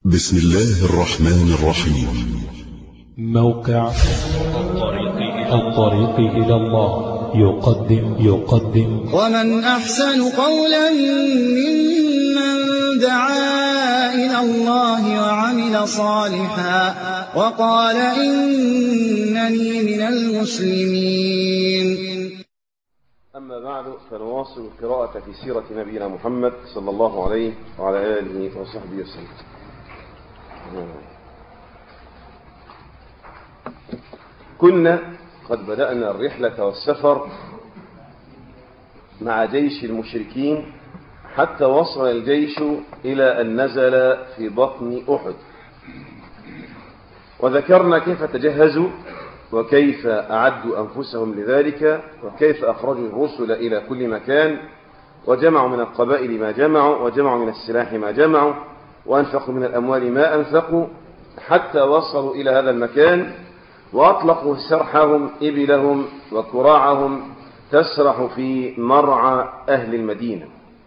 بسم الله الرحمن الرحيم. موقع الطريق إلى الله يقدم ومن أحسن قولا ممن دعا إلى الله وعمل صالحا وقال إنني من المسلمين. أما بعد فنواصل القراءة في سيرة نبينا محمد صلى الله عليه وعلى آله وصحبه وسلم. كنا قد بدأنا الرحلة والسفر مع جيش المشركين حتى وصل الجيش إلى أن نزل في بطن أحد، وذكرنا كيف تجهزوا وكيف أعدوا أنفسهم لذلك وكيف أخرجوا الرسل إلى كل مكان وجمعوا من القبائل ما جمعوا وجمعوا من السلاح ما جمعوا وأنفقوا من الأموال ما أنفقوا حتى وصلوا إلى هذا المكان وأطلقوا سرحهم إبلهم وكراعهم تسرح في مرعى أهل المدينة.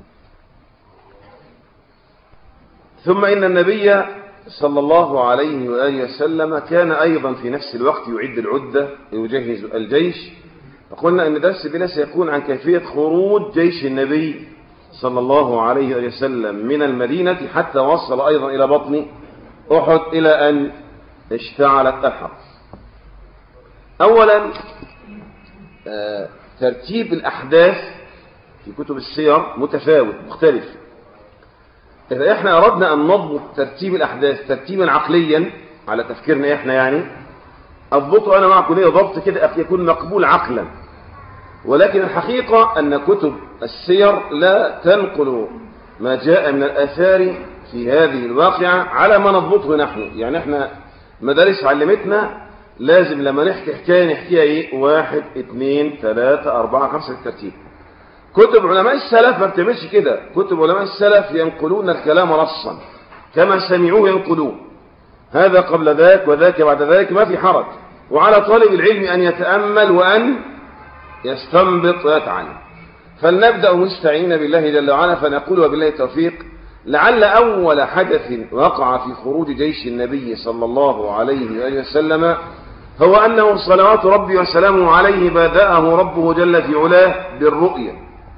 ثم إن النبي صلى الله عليه وآله وسلم كان أيضا في نفس الوقت يعد العدة ويجهز الجيش، فقلنا أن درس بنا سيكون عن كيفية خروج جيش النبي صلى الله عليه وآله وسلم من المدينة حتى وصل أيضا إلى بطن أحد إلى أن اشتعلت أحد. أولا ترتيب الأحداث في كتب السير متفاوت مختلف. إذا إحنا أردنا أن نضبط ترتيب الأحداث ترتيبا عقليا على تفكيرنا إحنا يعني أضبطه أنا معكم ليه ضبط كده يكون مقبول عقلا، ولكن الحقيقة أن كتب السير لا تنقل ما جاء من الآثار في هذه الواقعة على ما نضبطه نحن. يعني إحنا مدارس علمتنا لازم لما نحكي حكاية نحكيها إيه 1 2 3 4 5 الترتيب. كتب علماء السلف ما بتعملش كده. كتب علماء السلف ينقلون الكلام نصا كما سمعوه ينقلوه، هذا قبل ذاك وذاك بعد ذاك، ما في حرج، وعلى طالب العلم أن يتأمل وأن يستنبط ويتعلم. فلنبدأ مستعين بالله جل وعلا فنقول وبالله التوفيق. لعل أول حدث وقع في خروج جيش النبي صلى الله عليه وآله وسلم هو أنه صلوات ربي وسلامه عليه بدأه ربه جل في علاه بالرؤيا،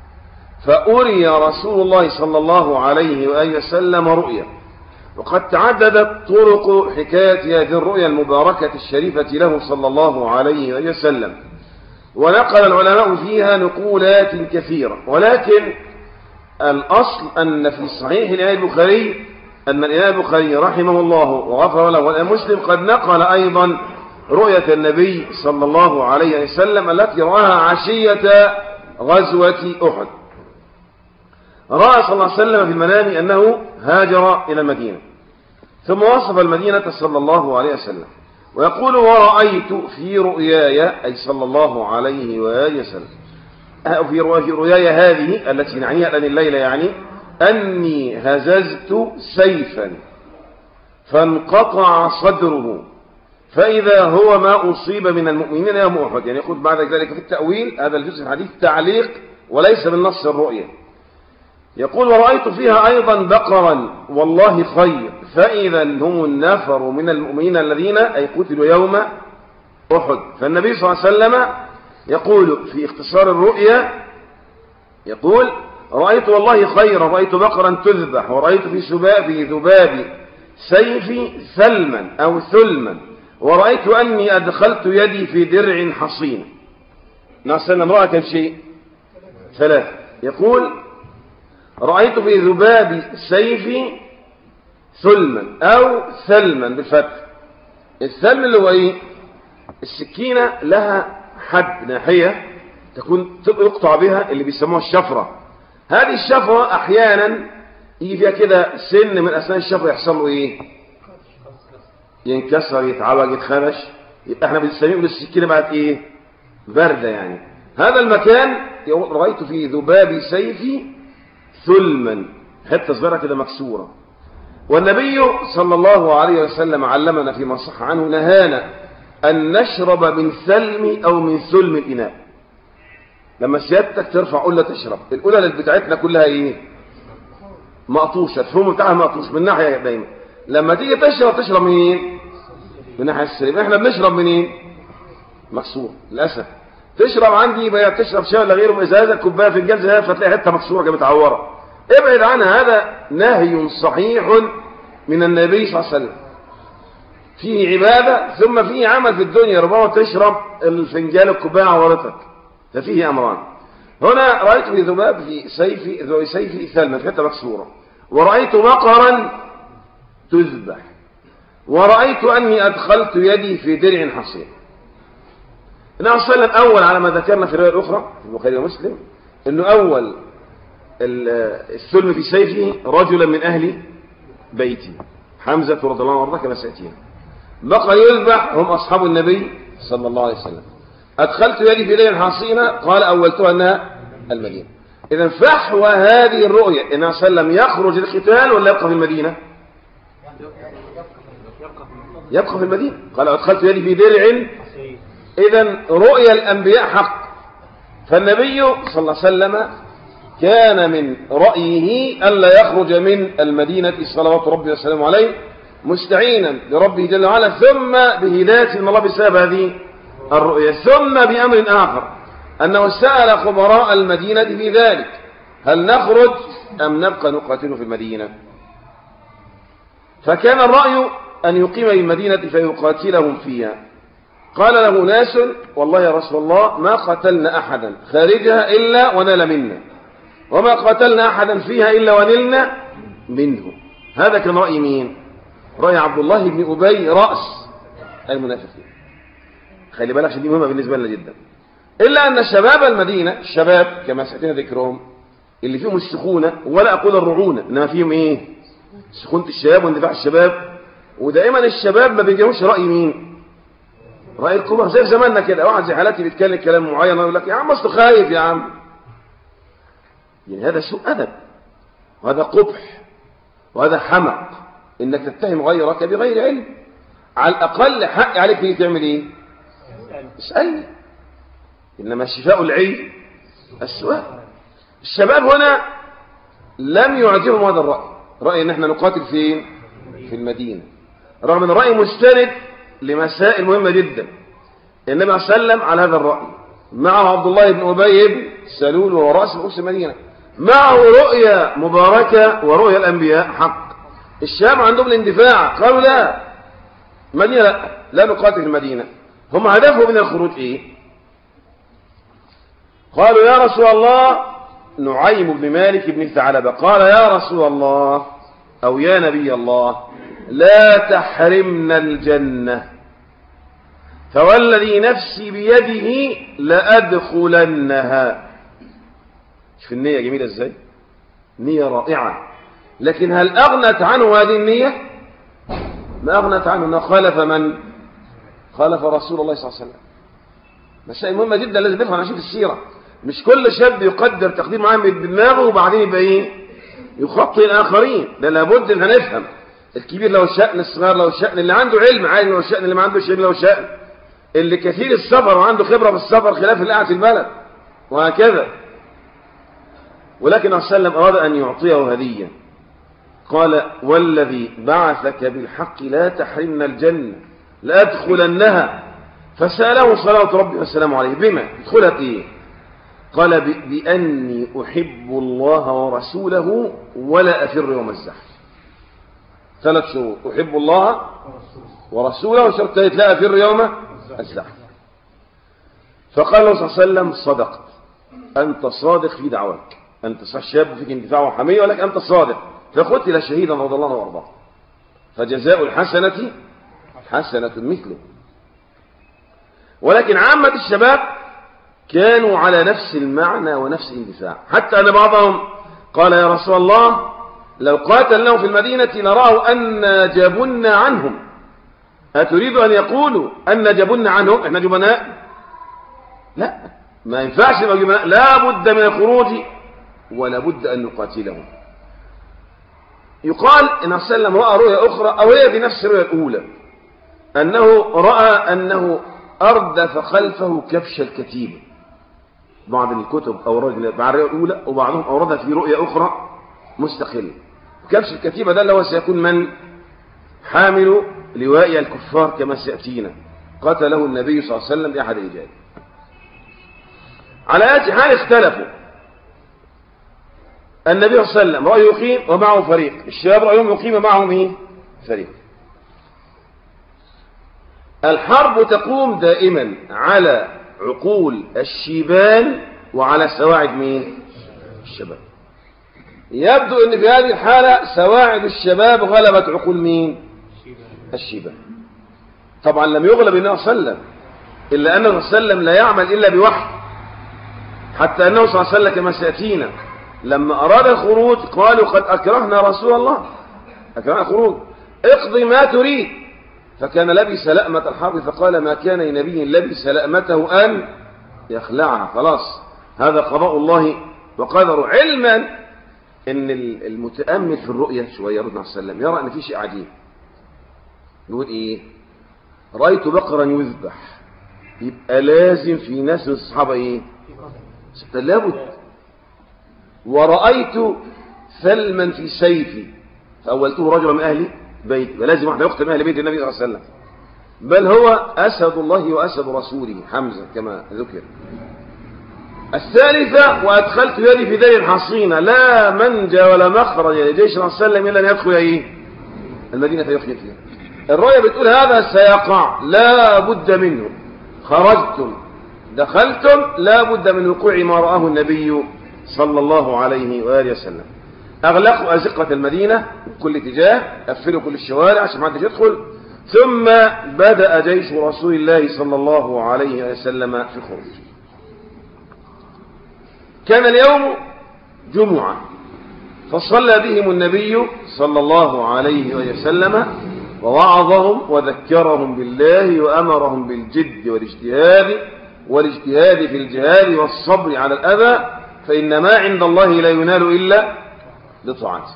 فأري رسول الله صلى الله عليه وآله وسلم رؤيا، وقد تعددت طرق حكاية هذه الرؤيا المباركة الشريفة له صلى الله عليه وآله وسلم، ونقل العلماء فيها نقولات كثيرة، ولكن الأصل أن في صحيح الإمام البخاري أن الإمام البخاري رحمه الله وغفر له والإمام مسلم قد نقل أيضا رؤية النبي صلى الله عليه وسلم التي رآها عشية غزوة أحد. رأى صلى الله عليه وسلم في المنام أنه هاجر إلى المدينة، ثم وصف المدينة صلى الله عليه وسلم ويقول ورأيت في رؤياي أي صلى الله عليه وآله وسلم في رؤياي هذه التي نعنيها الآن الليلة يعني أني هززت سيفا فانقطع صدره فإذا هو ما أصيب من المؤمنين يوم أحد. يعني يقول بعد ذلك في التأويل هذا الجزء الحديث تعليق وليس من نص الرؤيا. يقول ورأيت فيها أيضا بقرا والله خير فإذا هم النفر من المؤمنين الذين أي قتلوا يوم أحد. فالنبي صلى الله عليه وسلم يقول في اختصار الرؤيا يقول رأيت والله خيرا رأيت بقرا تذبح ورأيت في ذباب سيفي ثلما أو ثلما ورأيت أني أدخلت يدي في درع حصين. نحسن امرأة كم شيء 3. يقول رأيت في ذباب سيفي ثلما أو ثلما بالفتح. الثلم اللي هو إيه؟ السكينة لها حد ناحية تكون يقطع بها اللي بيسموها الشفرة. هذه الشفرة أحيانا يجي فيها كده سن من أسنان الشفرة يحصل له إيه؟ ينكسر يتعوج يتخرش، يبقى احنا بنسميه بالسكينة بعد إيه؟ باردة يعني. هذا المكان رأيت في ذباب سيفي ثلما حتة صغيرة كده مكسورة. والنبي صلى الله عليه وسلم علمنا فيما صح عنه نهانا أن نشرب من ثلم أو من ثلم الإناء. لما سيادتك ترفع قلة تشرب القلة بتاعتنا كلها إيه؟ مقطوشة، الفم بتاعها مقطوش من ناحية دايما. لما تيجي تشرب منين؟ من ناحية السليم. احنا بنشرب منين؟ مكسور للأسف. تشرب عندي بقى، تشرب شاي ولا غيره بإزازة كوباية في الجلسة فتلاقي حتة مكسورة كده متعورة، ابعد عنها. هذا نهي صحيح من النبي صلى الله عليه وسلم. فيه عبادة ثم فيه عمل في الدنيا. ربما تشرب الفنجان الكوباية عورتك، ففيه أمران. هنا رأيت ذباب في سيفي ثلمة في حتة مكسورة، ورأيت بقرا تذبح، ورأيت أني أدخلت يدي في درع حصين. النبي صلى الله عليه وسلم أول على ما ذكرنا في الرواية الأخرى في البخاري ومسلم أنه أول الثلم في سيفه رجلا من أهل بيتي، حمزة رضي الله عنه وارضاه كما سيأتينا. بقى يذبح هم أصحاب النبي صلى الله عليه وسلم. أدخلت يدي في درع حصينة، قال أولتها أنها المدينة. إذا فحوى هذه الرؤية النبي صلى الله عليه وسلم يخرج القتال ولا يبقى في المدينة؟ يبقى في المدينة. قال أدخلت يدي في درع. إذن رؤيا الأنبياء حق. فالنبي صلى الله عليه وسلم كان من رأيه ألا يخرج من المدينة صلوات ربي وسلامه عليه مستعينا بربه جل وعلا، ثم بهداية من الله بسبب هذه الرؤيا، ثم بأمر آخر أنه سأل خبراء المدينة في ذلك: هل نخرج أم نبقى نقاتل في المدينة؟ فكان الرأي أن يقيم بالمدينة فيقاتلهم فيها. قال له ناس: والله يا رسول الله ما قتلنا أحدا خارجها إلا ونال منا، وما قتلنا أحدا فيها إلا ونلنا منه. هذا كان رأي مين؟ رأي عبد الله بن أبي رأس المنافقين. خلي بالك عشان دي مهمة بالنسبة لنا جدا. إلا أن شباب المدينة، الشباب كما سأتينا ذكرهم، اللي فيهم السخونة، ولا أقول الرعونة، إنما فيهم إيه؟ سخونة الشباب واندفاع الشباب. ودائما الشباب ما بيجيهوش رأي مين؟ رأي الكبار. زي في زماننا كده، واحد زي حالاتي بيتكلم كلام معين يقول لك: يا عم أصله خايف يا عم. يعني هذا سوء أدب، وهذا قبح، وهذا حمق، إنك تتهم غيرك بغير علم. على الأقل حق عليك إنك تعمل إيه؟ اسألني. إنما شفاء العي السؤال. الشباب هنا لم يعجبهم هذا الرأي، رأي إن احنا نقاتل فين؟ في المدينة، رغم أن الرأي مستند لمسائل مهمة جدا. النبي صلى الله عليه وسلم على هذا الرأي، معه عبد الله بن أبي بن سلول وهو رأس رؤوس المدينة، معه رؤيا مباركة ورؤيا الأنبياء حق. الشباب عندهم الاندفاع، قالوا لا مدينة، لا نقاتل في المدينة. هم هدفهم من الخروج إيه؟ قالوا: يا رسول الله، نعيم بن مالك بن الثعلبة قال: يا رسول الله أو يا نبي الله، لا تحرمنا الجنة، فوالذي نفسي بيده لأدخلنها. شوف النية جميلة ازاي، نية رائعة. لكن هل أغنت عنه هذه النية؟ ما أغنت عنه. أنه خالف من؟ خالف رسول الله صلى الله عليه وسلم. مسائل مهمة جدا لازم نفهم عشان في السيرة. مش كل شاب يقدر تقدير معاه بدماغه وبعدين يبقى ايه؟ يخطئ الآخرين. ده لابد ان نفهم. الكبير له شأن، الصغير له شأن، اللي عنده علم عالم له شأن، اللي ما عندوش علم له شأن، اللي كثير السفر وعنده خبرة في السفر خلاف اللي قاعد في البلد، وهكذا. ولكن صلى الله عليه وسلم أراد أن يعطيه هدية. قال: والذي بعثك بالحق لا تحرمنا الجنة لأدخلنها. فسأله صلاة ربي والسلام عليه: بما ادخلت إيه؟ قال: بأني أحب الله ورسوله ولا أفر يوم الزحف. 3 شروط: أحب الله ورسوله، وشرط ثالث: لا أفر يوم الزحف. فقال له صلى الله عليه وسلم: صدقت، أنت صادق في دعواك، أنت صح شاب فيك اندفاع وحمية، ولكن أنت صادق. فقتل شهيدا رضي الله عنه وارضاه، فجزاء الحسنة حسنة مثله. ولكن عامة الشباب كانوا على نفس المعنى ونفس الاندفاع، حتى أن بعضهم قال: يا رسول الله، لو قاتلناهم في المدينة لرأوا أن جبنا عنهم. أتريد أن يقولوا أن جبنا عنهم؟ إحنا جبناء؟ لا، ما ينفعش نبقى جبناء، لا بد من الخروج ولا بد أن نقاتلهم. يقال إن صلى الله عليه وسلم رأى رؤيا أخرى، أو هي بنفس الرؤيا الأولى، أنه رأى أنه أردف خلفه كبش الكتيبة. بعض الكتب أورد مع الرؤيا الأولى، وبعضهم أوردها في رؤيا أخرى مستقلة. كبش الكتيبة ده اللي هو سيكون من؟ حامل لواء الكفار كما سيأتينا، قتله النبي صلى الله عليه وسلم بأحد رجاله. على آية حال اختلفوا. النبي صلى الله عليه وسلم رأيه يقيم ومعه فريق، الشباب رأيهم يقيم ومعهم ايه؟ فريق. الحرب تقوم دائما على عقول الشيبان وعلى سواعد مين؟ الشباب. يبدو ان في هذه الحالة سواعد الشباب غلبت عقول مين؟ الشيبان. طبعا لم يغلب النبي صلى الله عليه وسلم، إلا أنه صلى الله عليه وسلم لا يعمل إلا بوحي، حتى أنه صلى الله عليه وسلم كما سيأتينا لما أراد الخروج قالوا قد أكرهنا رسول الله، أكرهنا الخروج، اقضي ما تريد. فكان لبس لأمة الحرب فقال ما كان لنبي لبس لأمته أن يخلعها، خلاص هذا قضاء الله وقدره. علما أن المتأمل في الرؤية شوية رضي الله عنه يرى أن في شيء عجيب. يقول إيه؟ رأيت بقرا يذبح، يبقى لازم في ناس من الصحابة إيه؟ لابد. ورأيت ثلما في سيفي فأولته رجلا من أهل بيت، ولازم واحد يقتل من أهل بيت النبي صلى الله عليه وسلم، بل هو أسد الله وأسد رسوله حمزة كما ذكر. الثالثة وأدخلت يدي في دار حصينة لا منجى ولا مخرج لجيش صلى الله عليه وسلم إلا أن يدخل إيه؟ المدينة فيخرج فيها. الرؤية بتقول هذا سيقع لا بد منه، خرجتم دخلتم لا بد من وقوع ما رآه النبي صلى الله عليه وآله وسلم. أغلقوا أزقة المدينة بكل اتجاه، قفلوا كل الشوارع عشان ما حدش يدخل، ثم بدأ جيش رسول الله صلى الله عليه وسلم في الخروج. كان اليوم جمعة، فصلى بهم النبي صلى الله عليه وسلم ووعظهم وذكرهم بالله وأمرهم بالجد والاجتهاد في الجهاد والصبر على الأذى، فإن ما عند الله لا ينال إلا بطاعته.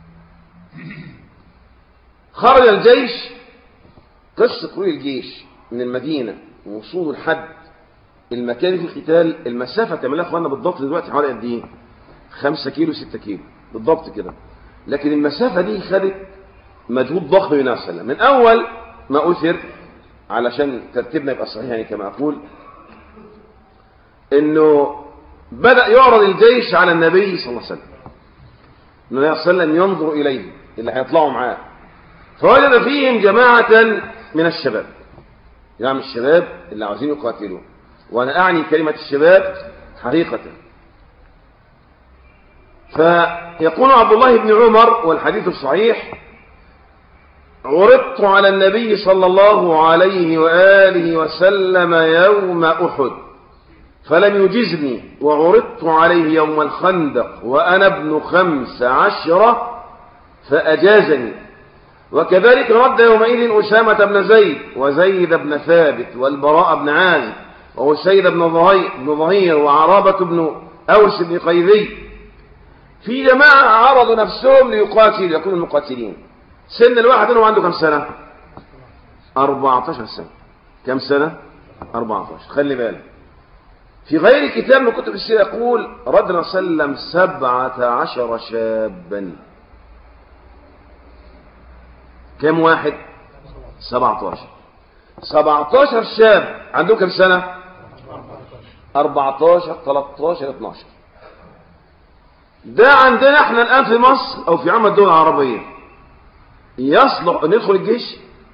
خرج الجيش، قصة طول الجيش من المدينة ووصول الحد المكان في القتال، المسافة تعملها أخوانا بالضبط دلوقتي حوالي قد إيه؟ 5 كيلو 6 كيلو بالضبط كده، لكن المسافة دي خدت مجهود ضخم من السلام. من أول ما أثر علشان ترتيبنا يبقى صحيح يعني كما أقول، إنه بدأ يعرض الجيش على النبي صلى الله عليه وسلم، النبي صلى الله عليه وسلم ينظر إليه اللي هيطلعوا معاه، فوجد فيهم جماعة من الشباب، يعني الشباب اللي عاوزين يقاتلوا، وأنا أعني كلمة الشباب حقيقة. فيقول عبد الله بن عمر والحديث الصحيح: عرضت على النبي صلى الله عليه وآله وسلم يوم أحد فلم يجزني، وعرضت عليه يوم الخندق وأنا ابن 15 فأجازني، وكذلك رد يومئذ أسامة بن زيد وزيد بن ثابت والبراء بن عازب وسيد بن ظهير وعرابة بن أوس بن قيذي. في جماعة عرضوا نفسهم ليقاتلوا يكونوا المقاتلين. سن الواحد منهم عنده كم سنة؟ 14 سنة. كم سنة؟ 14. خلي بالك في غير كتاب من كتب السيرة يقول رد النبي صلى الله عليه وسلم 17 شابا. كم واحد؟ 17. 17 شاب عندهم كم سنة؟ 14 13 12. ده عندنا احنا الآن في مصر أو في عامة الدول العربية يصلح أن يدخل الجيش؟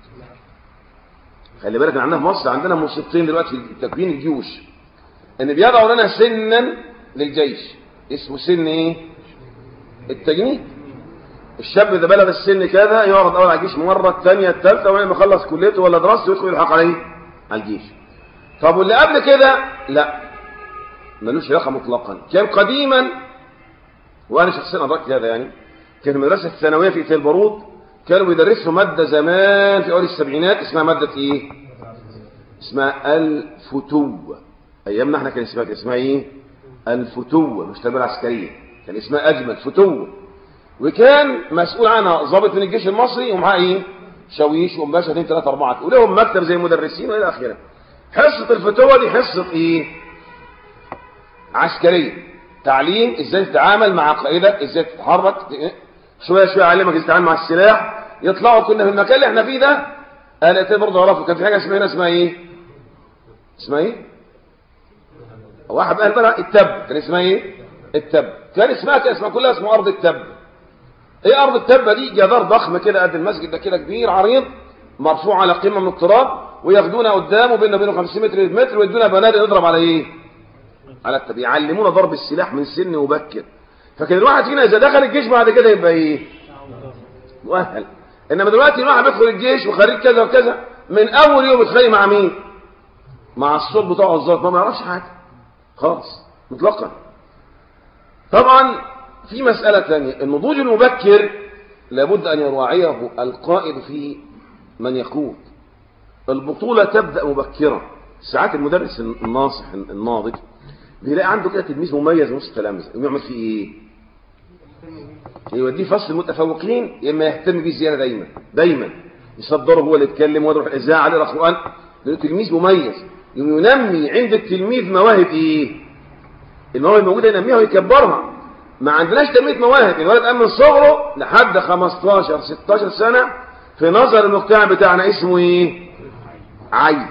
خلي بالك عندنا في مصر عندنا مصيبتين دلوقتي في تكوين الجيوش، ان بيضعوا لنا سنا للجيش اسمه سن ايه؟ التجنيد. الشاب اذا بلغ السن كذا يعرض اول على الجيش مرة الثانية الثالثة، ولما يخلص كليته ولا دراسته يدخل يلحق عليه على الجيش. طب واللي قبل كده لا، ملوش علاقة مطلقا. كان قديما وانا شخصيا ادركت هذا، يعني كان المدرسة الثانوية في تل بارود كانوا بيدرسوا مادة زمان في اول السبعينات اسمها مادة ايه؟ اسمها الفتوة. ايامنا احنا كان اسمها ايه؟ الفتوة، مش التربية العسكرية، كان اسمها اجمل فتوة. وكان مسؤول عنها ضابط من الجيش المصري ومعاه ايه؟ شاويش ومباشر 2 3 4 ولهم مكتب زي المدرسين والى اخره. حصة الفتوة دي حصة ايه؟ عسكرية، تعليم ازاي تتعامل مع قائدك، ازاي تتحرك، شوية شوية علمك ازاي تتعامل مع السلاح، يطلعوا. كنا في المكان اللي احنا فيه ده انا برضه اعرفه، كان في حاجه اسمها هنا اسمها ايه؟ اسمها ايه؟ واحد قال بقى التب، كان اسمها ايه؟ التب. كان اسمها كلها اسمها ارض التب. ايه ارض التبه دي؟ جدار ضخم كده قد المسجد ده كده، كبير عريض مرفوع على قمه من التراب، وياخدونا قدامه بيننا وبينه 50 متر ويدونا بنادق نضرب على ايه؟ على التب. يعلمونا ضرب السلاح من سن مبكر. فكان الواحد فينا اذا دخل الجيش بعد كده يبقى ايه؟ مؤهل. انما دلوقتي الواحد بيدخل الجيش وخريج كذا وكذا، من اول يوم يتخيل مع مين؟ مع الصوت بتاعه الظابط، ما يعرفش حاجه خالص مطلقا. طبعا في مسألة ثانية، النضوج المبكر لابد أن يراعيه القائد في من يقود. البطولة تبدأ مبكرا. ساعات المدرس الناصح الناضج بيلاقي عنده كده تلميذ مميز نص التلامذة، يعمل فيه ايه؟ يوديه فصل المتفوقين، يا اما يهتم بيه زيادة دايما يصدره هو اللي يتكلم ويروح الإذاعة يقرأ قرآن. تلميذ مميز ينمي عند التلميذ مواهب ايه؟ المواهب الموجودة ينميها ويكبرها. ما عندناش تنمية مواهب. الولد قام من صغره لحد 15 16 سنة في نظر المجتمع بتاعنا اسمه ايه؟ عيل.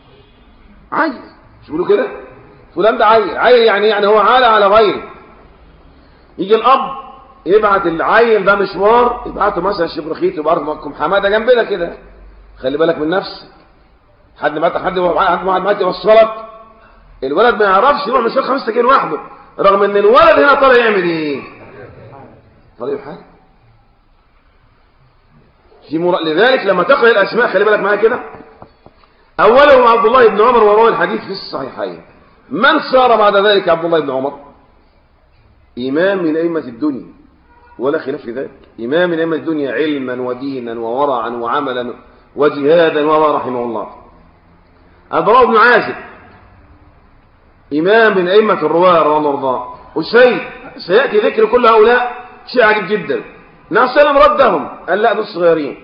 مش بيقولوا كده؟ فلان ده عيل يعني هو عالة على غيره. يجي الاب يبعت العيل ده مشوار، يبعته مثلا شبرخيت وباركم حماده جنبنا كده، خلي بالك من نفسك، حد ما يوصلك. الولد ما يعرفش يروح مشوار 5 كيلو لوحده، رغم ان الولد هنا طالع يعمل ايه؟ طالع يحارب. لذلك لما تقرأ الاسماء خلي بالك معايا كده. اولهم عبد الله بن عمر وروى الحديث في الصحيحين. من صار بعد ذلك عبد الله بن عمر؟ امام من ائمه الدنيا ولا خلاف في ذلك. امام من ائمه الدنيا علما ودينا وورعا وعملا وجهادا رحمه الله. البراء بن عازب إمام من أئمة الرواة رضي الله عنه. سيأتي ذكر كل هؤلاء شيء عجيب جدا. النبي صلى الله عليه وسلم ردهم، قال لا دول صغيرين.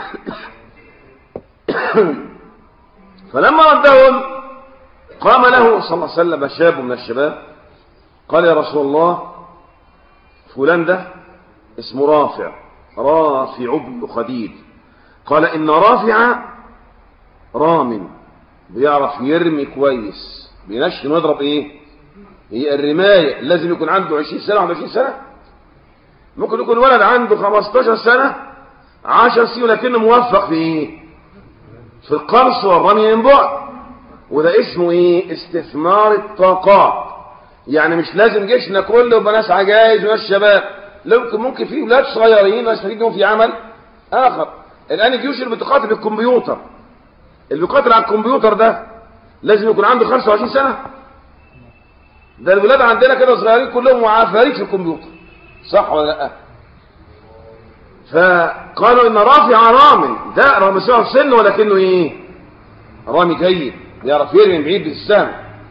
فلما ردهم قام له صلى الله عليه وسلم شاب من الشباب قال يا رسول الله فلان ده اسمه رافع بن خديج. قال إن رافع رام بيعرف يرمي كويس، بينشن ويضرب ايه؟ هي الرماية لازم يكون عنده 20 سنة 21 سنة. ممكن يكون ولد عنده 15 سنة 10 سنين ولكنه موفق في ايه؟ في القرص والرمي من بعد. وده اسمه ايه؟ استثمار الطاقات. يعني مش لازم جيشنا كله يبقى ناس عجائز وناس شباب، ممكن في ولاد صغيرين يستفيدوا في عمل اخر. الان الجيوش اللي بتقاتل بالكمبيوتر، اللي بيقاتل على الكمبيوتر ده لازم يكون عنده 25 سنة. ده الولاد عندنا كده صغيرين كلهم عفاريت في الكمبيوتر، صح ولا لا؟ فقالوا ان رافع رامي ده رغم سن ولكنه ايه؟ رامي جيد يعرف يرمي من بعيد بالسهم.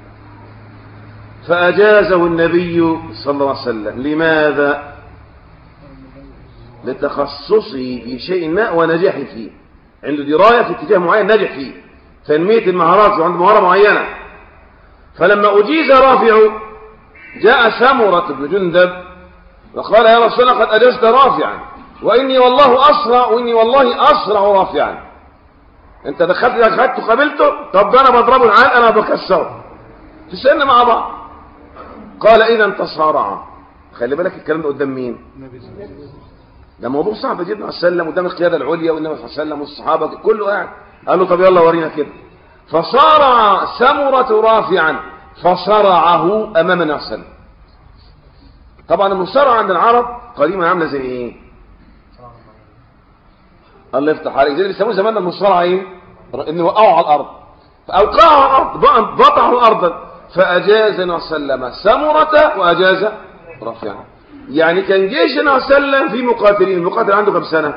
فأجازه النبي صلى الله عليه وسلم. لماذا؟ لتخصصه في شيء ما ونجاحه فيه، عنده دراية في اتجاه معين نجح فيه، تنمية المهارات وعنده مهارة معينة. فلما أجيز رافع جاء سمرة بن جندب وقال يا رسول الله قد أجزت رافعا وإني والله أسرع رافعا. أنت دخلت وقابلته، طب ده أنا بضربه العال أنا بكسره في سنة مع بعض. قال إذا تصارعا. خلي بالك الكلام ده قدام مين؟ ده موضوع صعب جدا. عليه السلام قدام القيادة العليا والنبي صلى الله عليه وسلم والصحابة كله قاعد. قال له طب يلا ورينا كده. فصارع سمرة رافعا فصرعه أمام النبي صلى الله عليه وسلم. طبعا المصارعة عند العرب قديما عاملة زي ايه؟ الله يفتح عليك، زي اللي بيسموه زمان المصارعة ايه؟ انه وقعوا على الارض، فاوقعوا على الارض بطعوا الارض. فاجاز النبي صلى الله عليه وسلم سمرة واجاز رافعا. يعني كان جيش النبي صلى الله عليه وسلم في مقاتلين، المقاتل عنده كم سنة؟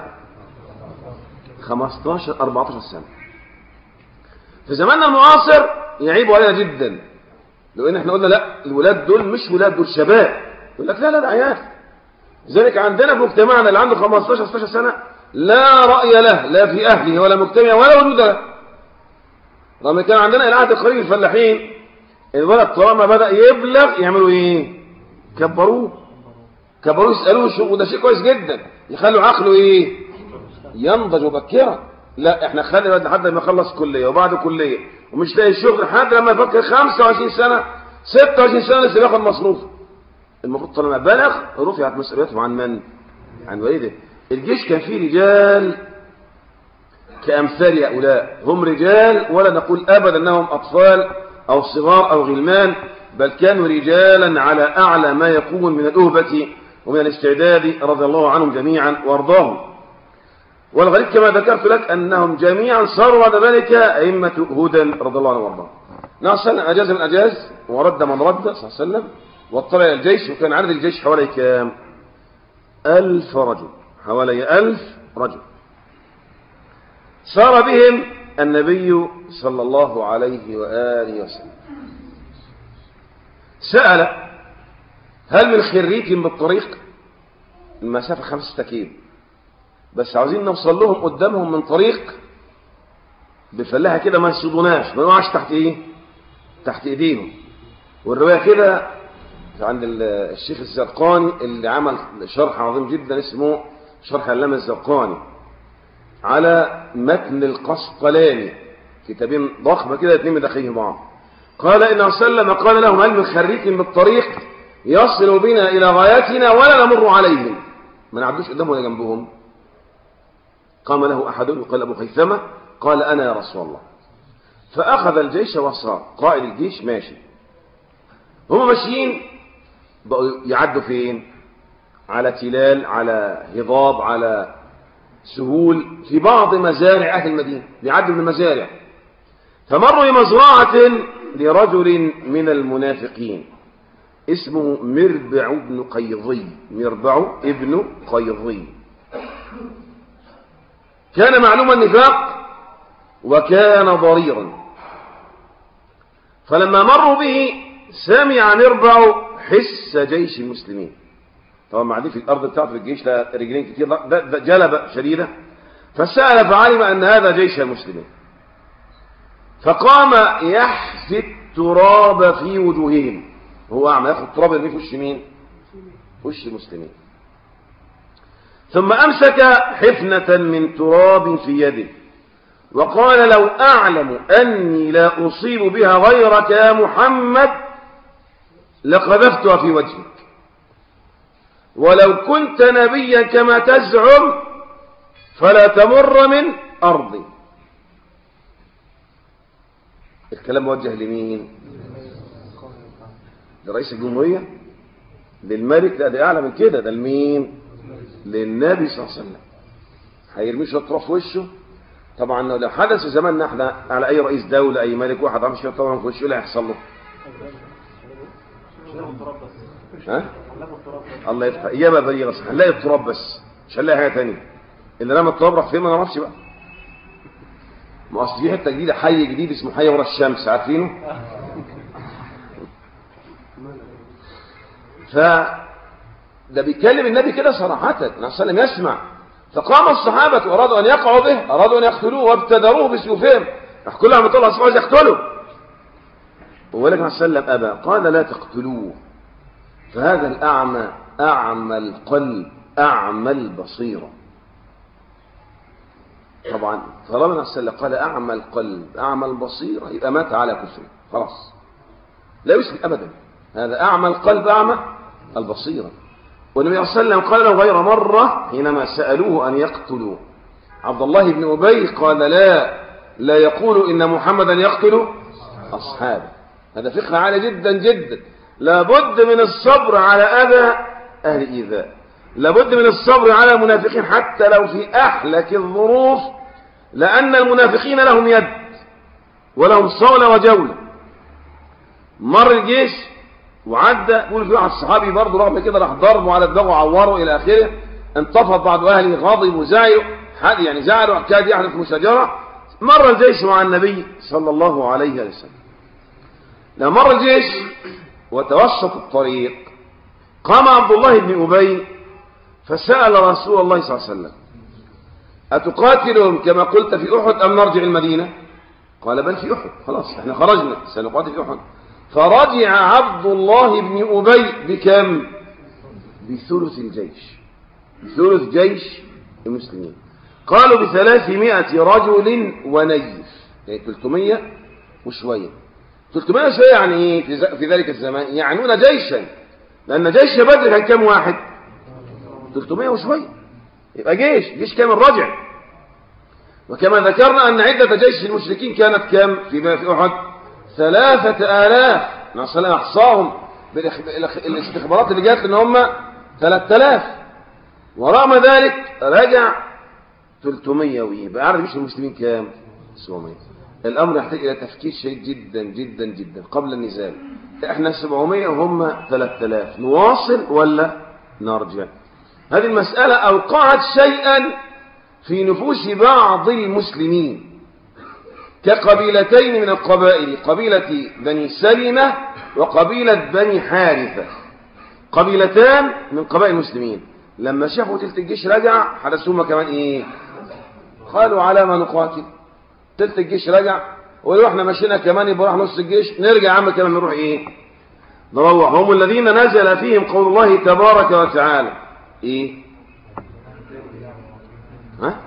15 14 سنة. في زماننا المعاصر يعيبوا علينا جدا، لو ان احنا قلنا لا الولاد دول مش ولاد، دول شباب. يقول لك لا ده عيال. لذلك عندنا في مجتمعنا اللي عنده 15 16 سنة لا رأي له لا في أهله ولا مجتمع ولا وجود له. رغم كان عندنا العهد القريب الفلاحين الولد طالما بدأ يبلغ يعملوا ايه؟ كبروه يسألوه شو، وده شيء كويس جدا، يخلوا عقله ايه؟ ينضج مبكرا. لا احنا خلي بالك لحد ما يخلص كليه وبعد كليه ومش لاقي شغل لحد لما يفكر 25 سنه 26 سنه لسه بياخد مصروف. المفروض طالما بلغ رفعت مسؤوليته عن من؟ عن والده. الجيش كان فيه رجال كأمثال هؤلاء، هم رجال ولا نقول أبدا أنهم أطفال أو صغار أو غلمان، بل كانوا رجالا على أعلى ما يكون من الأهبة ومن الاستعداد رضي الله عنهم جميعا وارضاهم. والغريب كما ذكرت لك أنهم جميعا صاروا بعد ذلك أئمة هدى رضي الله عنهم وارضاهم. النبي صلى الله عليه وسلم أجاز من أجاز ورد من رد صلى الله عليه وسلم، واطلع إلى الجيش، وكان عدد الجيش حوالي كام؟ 1000 رجل، حوالي 1000 رجل. سار بهم النبي صلى الله عليه وآله وسلم. سأل: هل من خريج بالطريق؟ المسافة 5 كيلو، بس عاوزين نوصل لهم قدامهم من طريق بفلاحة كده ما يصيدوناش، ما يقعش تحت ايه؟ تحت ايديهم. والرواية كده عند الشيخ الزرقاني اللي عمل شرح عظيم جدا اسمه شرح العلامة الزرقاني على متن القسطلاني، كتابين ضخمة كده اتنين مداخلين بعض. قال إن وسلم قال لهم: هل من خريج بالطريق يصل بنا إلى غايتنا ولا نمر عليهم؟ ما نعدوش قدامهم ولا جنبهم. قام له أحد وقال أبو خيثمة، قال: أنا يا رسول الله. فأخذ الجيش وصار. قائد الجيش ماشي، هم ماشيين بقوا يعدوا فين؟ على تلال، على هضاب، على سهول، في بعض مزارع أهل المدينة، بيعدوا من المزارع. فمروا بمزرعة لرجل من المنافقين اسمه مربع بن قيظي. مربع ابن قيظي كان معلوم النفاق وكان ضريرا. فلما مروا به سمع مربع حس جيش المسلمين. طبعا معدي في الأرض بتاعته في الجيش لا رجلين كتير، ده جلبة شديدة. فسأل فعلم أن هذا جيش المسلمين، فقام يحفي التراب في وجوههم. هو أعمى ياخد تراب يرميه في وش مين؟ في وش المسلمين. ثم أمسك حفنة من تراب في يده وقال: لو أعلم أني لا أصيب بها غيرك يا محمد لقذفتها في وجهك، ولو كنت نبيا كما تزعم فلا تمر من أرضي. الكلام موجه لمين؟ لرئيس الجمهورية؟ للملك؟ لا، ده أعلى من كده، ده لمين؟ للنبي صلى الله عليه وسلم. هيرميش التراب في وشه. طبعا لو حدث في زماننا احنا على اي رئيس دولة اي ملك واحد عم يشيل طبعا في وشه، ايه اللي هيحصل له؟ ها؟ الله يفتح. اجابه بليغه صح. هنلاقي التراب بس مش هنلاقي حاجه ثانيه. اللي رمى التراب راح فين ما نعرفش بقى. ما اصل في حته جديده، حي جديد اسمه حي ورا الشمس، عارفينه؟ ده بيتكلم النبي كده صراحه، النبي صلى الله عليه وسلم يسمع. فقام الصحابه وارادوا ان يقعوا به، ارادوا ان يقتلوه وابتدروه بسيوفهم، راح كلهم طلعوا صحابه يقتلوا. ولكن النبي صلى الله عليه وسلم ابى، قال: لا تقتلوه، فهذا الأعمى أعمى القلب أعمى البصيرة. طبعا طالما النبي صلى الله عليه وسلم قال أعمى القلب أعمى البصيرة يبقى مات على كفره خلاص، لا يسلم أبدا. هذا أعمى القلب أعمى البصيرة. والنبي صلى الله عليه وسلم قال له غير مرة حينما سألوه أن يقتلوا عبد الله بن أبي، قال: لا يقول إن محمدا يقتل أصحابه. هذا فقه عالي جدا جدا. لابد من الصبر على أذى أهل إيذاء، لابد من الصبر على المنافقين حتى لو في أحلك الظروف، لأن المنافقين لهم يد ولهم صولة وجولة. مر الجيش وعدى، يقول في واحد صحابي برضه رغم كده راح ضربه على دماغه وعوره إلى آخره. انتفض بعض أهله غاضب وزعلوا، يعني زعلوا كاد يحدث مشاجرة. مر الجيش مع النبي صلى الله عليه وسلم. لما مر الجيش وتوسط الطريق قام عبد الله بن أبي فسأل رسول الله صلى الله عليه وسلم: أتقاتلهم كما قلت في أحد أم نرجع المدينة؟ قال: بل في أحد، خلاص احنا خرجنا سنقاتل في أحد. فرجع عبد الله بن أبي بكم؟ بثلث الجيش، بثلث جيش المسلمين. قالوا ب300 رجل ونيف، يعني 300 وشوية. 300 وشوية يعني ايه في ذلك الزمان؟ يعنون جيشا، لأن جيش بدر كان كم واحد؟ 300 وشوية، يبقى جيش كامل رجع. وكما ذكرنا أن عدة جيش المشركين كانت كم في أحد؟ 3000. النبي صلى الله عليه وسلم أحصاهم بالاستخبارات اللي جات إن هم 3000، ورغم ذلك رجع 300 ويبقى عدد جيش المسلمين كام؟ 700. الأمر يحتاج إلى تفكير شديد جدا جدا جدا قبل النزال. احنا 700 وهم 3000، نواصل ولا نرجع؟ هذه المسألة أوقعت شيئا في نفوس بعض المسلمين كقبيلتين من القبائل، قبيلة بني سلمة وقبيلة بني حارثة، قبيلتان من قبائل المسلمين. لما شافوا تلت الجيش رجع حدثهم كمان ايه؟ قالوا على ما نقاتل. تلت الجيش رجع، ولو احنا مشينا كمان يبقى راح نص الجيش، نرجع عم كمان نروح ايه؟ نروح. هم الذين نزل فيهم قول الله تبارك وتعالى ايه؟ ها؟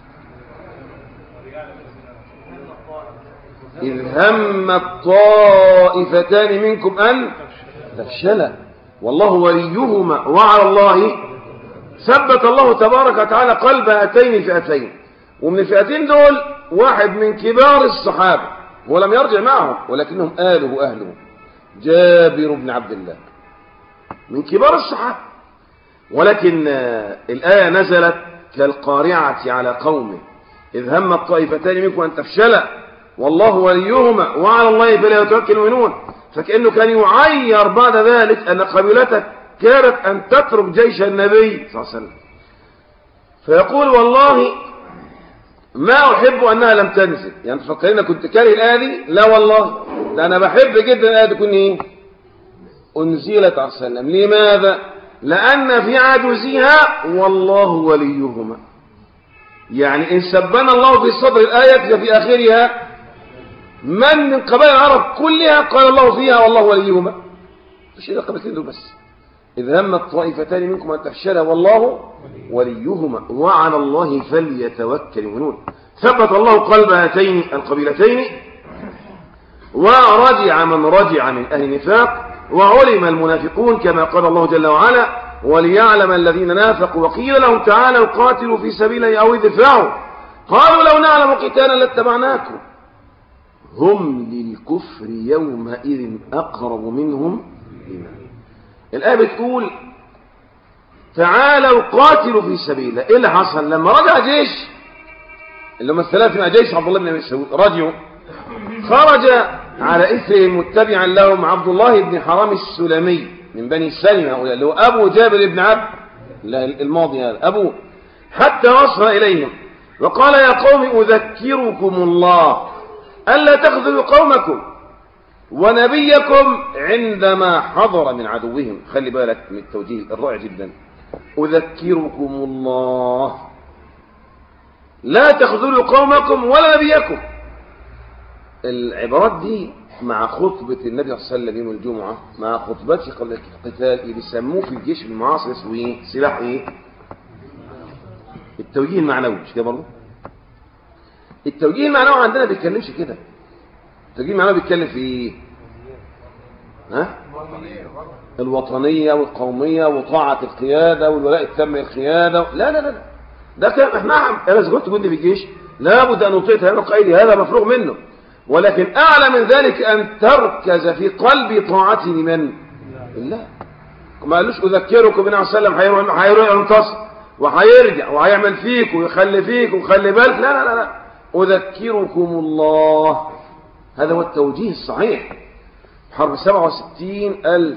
إذ هم الطائفتان منكم أن تفشلا والله وليهما وعلى الله. ثبت الله تبارك وتعالى قلب هاتين الفئتين، ومن الفئتين دول واحد من كبار الصحابة ولم يرجع معهم، ولكنهم أهله جابر بن عبد الله من كبار الصحابة. ولكن الآية نزلت كالقارعة على قومه، إذ هم الطائفتان منكم أن تفشلا والله وليهما وعلى الله فليتوكل المؤمنون. فكأنه كان يعير بعد ذلك أن قبيلتك كانت أن تترك جيش النبي صلى الله عليه وسلم، فيقول والله ما أحب أنها لم تنزل. يعني تفكرين كنت كاره الآية دي؟ لا والله، ده أنا بحب جدا الآية تكون إيه؟ أنزلت عليه السلام. لماذا؟ لأن في عجوزها والله وليهما. يعني إن سبنا الله في صدر الآية ففي آخرها من قبائل العرب كلها قال الله فيها والله وليهما. مش إذا قبلتين دول بس. إذ هم الطائفتان منكم أن تفشلا والله وليهما وعلى الله فليتوكل المؤمنون. ثبت الله قلب هاتين القبيلتين، ورجع من رجع من أهل النفاق، وعلم المنافقون كما قال الله جل وعلا وليعلم الذين نافقوا وقيل لهم تعالوا قاتلوا في سبيله أو ادفعوا قالوا لو نعلم قتالا لاتبعناكم هم للكفر يومئذ أقرب منهم إيمانا. الآية بتقول تعالوا قاتلوا في سبيله. إيه اللي حصل لما رجع جيش اللي هم 300 جيش عبد الله بن أبي سعود رجعوا؟ خرج على إثرهم متبعا لهم عبد الله بن حرام السلمي من بني سلمة اللي هو أبو جابر بن عبد الماضي هذا أبوه، حتى وصل إليهم وقال يا قوم أذكركم الله ألا تخذلوا قومكم ونبيكم عندما حضر من عدوهم. خلي بالك من التوجيه الرائع جدا، أذكركم الله لا تخذلوا قومكم ولا نبيكم. العبارات دي مع خطبة النبي صلى الله عليه وسلم يوم الجمعة، مع خطبته قبل القتال اللي بيسموه في الجيش المعاصر اسمه ايه؟ سلاح ايه؟ التوجيه المعنوي. مش كده برضه؟ التوجيه المعنوي عندنا بيتكلمش كده. التوجيه المعنوي بيتكلم في ايه؟ ها؟ الوطنية والقومية وطاعة القيادة والولاء التام للقيادة. لا لا لا، ده كلام احنا انا إذا كنت جندي في الجيش لابد ان اطيع هذا قائدي، هذا مفروغ منه. ولكن اعلى من ذلك ان تركز في قلبي طاعتي لمن؟ الله. ما قالوش اذكركم بن عليه وسلم هيروح ينتصر وهيرجع وهيعمل فيك ويخلي فيك ويخلي بالك. لا لا لا، اذكركم الله. هذا هو التوجيه الصحيح. حرب 67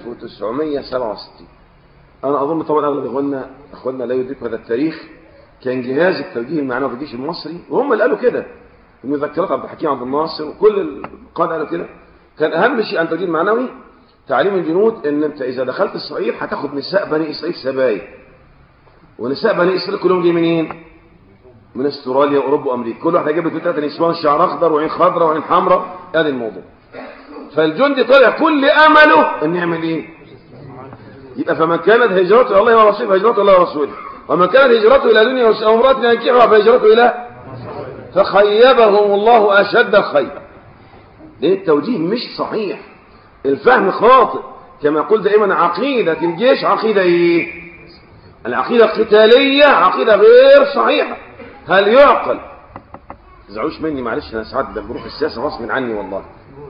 1967 انا اظن طبعا اغلب اخواننا لا يدركوا هذا التاريخ. كان جهاز التوجيه المعنوي في الجيش المصري وهم اللي قالوا كده، المذكرات عبد الحكيم عبد الناصر وكل القادة قالوا كده. كان اهم شيء عن التوجيه المعنوي تعليم الجنود ان انت اذا دخلت اسرائيل هتاخد نساء بني اسرائيل سبايا، ونساء بني اسرائيل كلهم جايين منين؟ من استراليا واوروبا وامريكا. كل واحد هيجيب له 3 نسوان شعر اخضر وعين خضراء وعين حمراء. هذا الموضوع. فالجندي طلع كل امله ان يعمل ايه؟ يبقى فمن كانت هجرته الى الله ورسوله فهجرته الى الله ورسوله، ومن كانت هجرته إلى دنيا أو امرأة ينكحها فهجرته إلى فخيبهم الله أشد الخيب. ليه؟ التوجيه مش صحيح، الفهم خاطئ. كما قلت دائما عقيدة الجيش عقيدة ايه؟ العقيدة القتالية عقيدة غير صحيحة. هل يعقل؟ تزعلوش مني معلش، انا ساعات بروح السياسة غصب عني والله.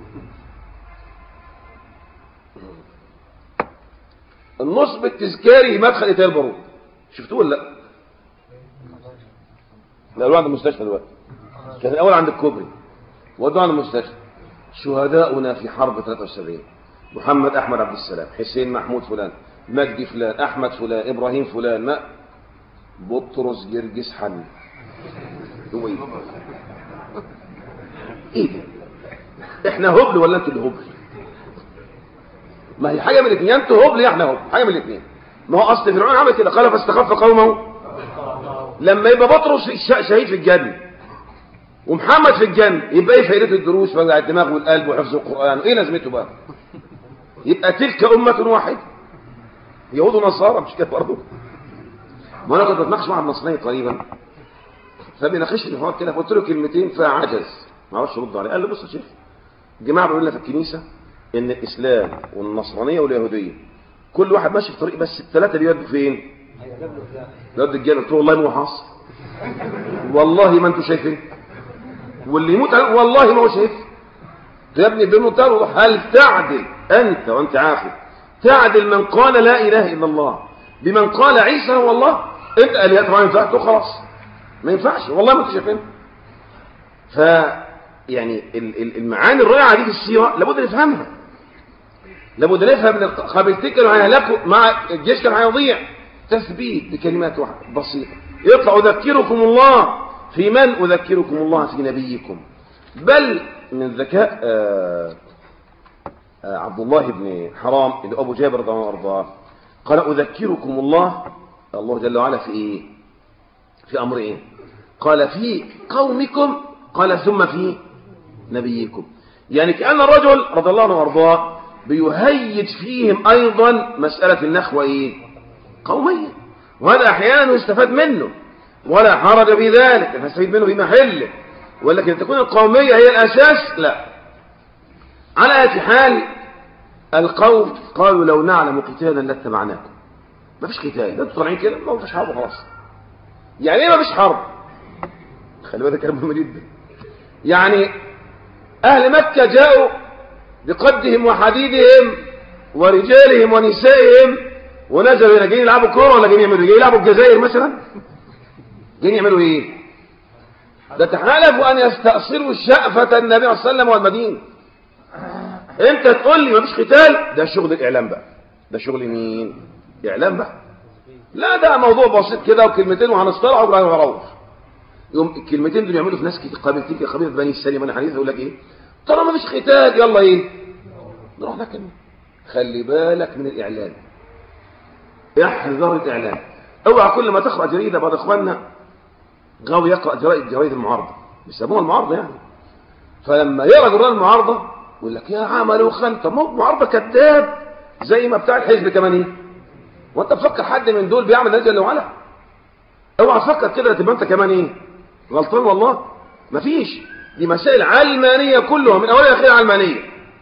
النصب التذكاري مدخل قتال البارود، شفتوه ولا لا؟ لا، عند المستشفى دلوقتي، كان الاول عند الكوبري ودوه عند المستشفى. شهداؤنا في حرب 73: محمد احمد عبد السلام، حسين محمود فلان، مجدي فلان، احمد فلان، ابراهيم فلان، ما بطرس جرجس حني. هو ايه؟ ايه ده؟ احنا هبل ولا انتوا اللي هبل؟ ما هي حاجه من الاثنين، انتوا هبل يا احنا هبل، حاجه من الاثنين. ما هو اصل فرعون عمل كده، قال فاستخف قومه. لما يبقى بطرس شهيد في الجنه ومحمد في الجنه، يبقى ايه فائده الدروس ووجع الدماغ والقلب وحفظ القران؟ ايه لازمته بقى؟ يبقى تلك امه واحده، يهود ونصارى، مش كده برضه؟ ما انا كنت بتناقش مع النصراني قريبا، فبيناقشني في الحوار كده، فقلت له كلمتين فعجز ما اعرفش ارد عليه. قال لي بص يا شيخ، الجماعه بيقولوا لنا في الكنيسه ان الاسلام والنصرانيه واليهوديه كل واحد ماشي في طريق، بس الثلاثه بيودوا فين؟ بيودوا الجنه. قلت له والله ما هو حاصل، والله ما انتوا شايفين، واللي يموت والله ما هو شايف. يا ابني بمنتهى هل تعدل انت وانت عاقل تعدل من قال لا اله الا الله بمن قال عيسى هو الله؟ انت قال يا طبعا ينفع خلاص، ما ينفعش والله ما انتوا شايفين. ف يعني المعاني الرائعه دي في السيره لابد نفهمها، لابد نفهم ان قبيلتين كانوا هيهلكوا مع الجيش، كان هيضيع. تثبيت بكلمات واحدة بسيطه، يطلع اذكركم الله في من؟ اذكركم الله في نبيكم. بل من ذكاء عبد الله بن حرام اللي ابو جابر رضي الله عنه وارضاه، قال اذكركم الله جل وعلا في ايه؟ في امر ايه؟ قال في قومكم، قال ثم في نبيكم. يعني كأن الرجل رضي الله عنه وارضاه بيهيج فيهم ايضا مسألة النخوة ايه؟ قومية، وهذا احيانا يستفاد منه ولا حرج في ذلك، نستفيد منه في محله، ولكن تكون القومية هي الاساس لا. على اي حال القوم قالوا لو نعلم قتالا لاتبعناكم. ما فيش قتال، انتوا طالعين كده ما فيش حرب خلاص. يعني ايه ما فيش حرب؟ خلي بالك كلام مهم جدا. يعني اهل مكة جاءوا بقدهم وحديدهم ورجالهم ونسائهم ونزلوا هنا، جايين يلعبوا كوره ولا جايين يعملوا؟ جايين يلعبوا الجزائر مثلا؟ جايين يعملوا ايه؟ ده تحالفوا ان يستأصلوا شأفة النبي صلى الله عليه وسلم والمدينة. انت تقول لي مفيش قتال؟ ده شغل الاعلام بقى. ده شغل مين؟ اعلام بقى. لا ده موضوع بسيط كده وكلمتين وهنصطلح وهنروح. يوم الكلمتين دول يعملوا في ناس كتير، قبيلتين قبيله بني السليم بني حنيفه، يقول لك ايه؟ ترى مفيش قتال، يلا ايه؟ نروح لك. خلي بالك من الاعلام، احذر الاعلام. اوعى كل ما تقرا جريده بعض اخواننا غاوي يقرا جرايد المعارضه، بيسموها المعارضه يعني. فلما يقرا جرايد المعارضه يقول لك يا عملوا خلط. طب ما معارضه كذاب زي ما بتاع الحزب كمان ايه؟ وانت بتفكر حد من دول بيعمل ده جل وعلا؟ اوعى تفكر كده تبقى انت كمان ايه؟ غلطان والله. مفيش، دي مسائل علمانيه كلها من اولها لاخرها علمانيه.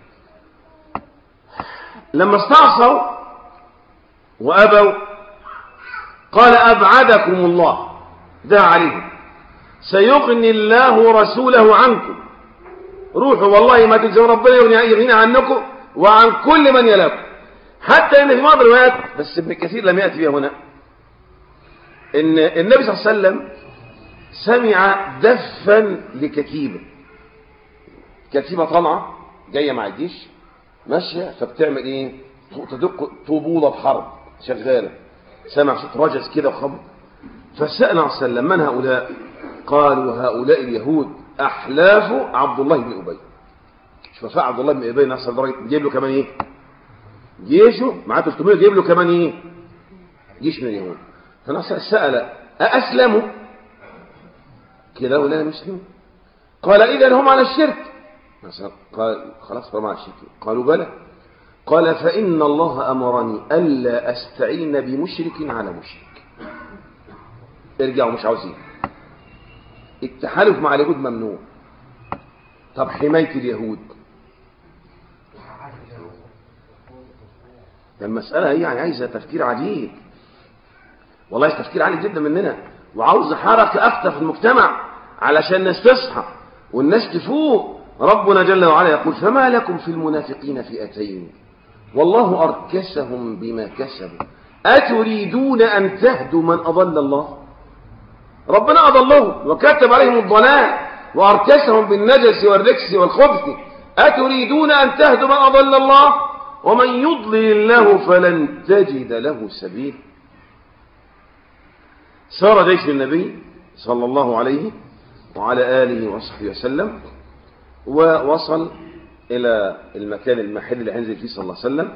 لما استعصوا وابوا قال ابعدكم الله، دعا عليهم سيغني الله رسوله عنكم، روحوا والله ما تلزموا ربنا يغني عنكم وعن كل من يلاكم. حتى ان في بعض الروايات، بس ابن كثير لم ياتي بها هنا، ان النبي صلى الله عليه وسلم سمع دفا لكتيبه. كتيبه طالعه جايه مع الجيش ماشيه، فبتعمل ايه؟ تدق طبول الحرب شغاله، سمع صوت رجز كده وخبط، فسأل عليه وسلم من هؤلاء؟ قالوا هؤلاء اليهود احلاف عبد الله بن ابي. شوف عبد الله بن ابي نفس الدرجه، جايب له كمان ايه؟ جيشه معاه 300، جايب له كمان ايه؟ جيش من اليهود. فنصر سأل أأسلموا؟ كده ولا مسلموا؟ قال إذن هم على الشرك. قال خلاص هم على الشرك. قالوا بلى. قال فإن الله أمرني ألا أستعين بمشرك على مشرك. ارجعوا مش عاوزين. التحالف مع اليهود ممنوع. طب حماية اليهود، المسألة هي يعني عايزة تفكير عجيب، والله تفكير عالي جدا مننا، وعاوز حركة أكتر في المجتمع علشان الناس تصحى والناس تفوق. ربنا جل وعلا يقول فما لكم في المنافقين فئتين والله أركسهم بما كسبوا أتريدون أن تهدوا من أضل الله. ربنا أضلهم وكتب عليهم الضلال وأركسهم بالنجس والركس والخبث. أتريدون أن تهدوا من أضل الله ومن يضلل الله فلن تجد له سبيل. سار جيش النبي صلى الله عليه وعلى آله وصحبه وسلم ووصل إلى المكان المحل اللي هينزل فيه صلى الله عليه وسلم.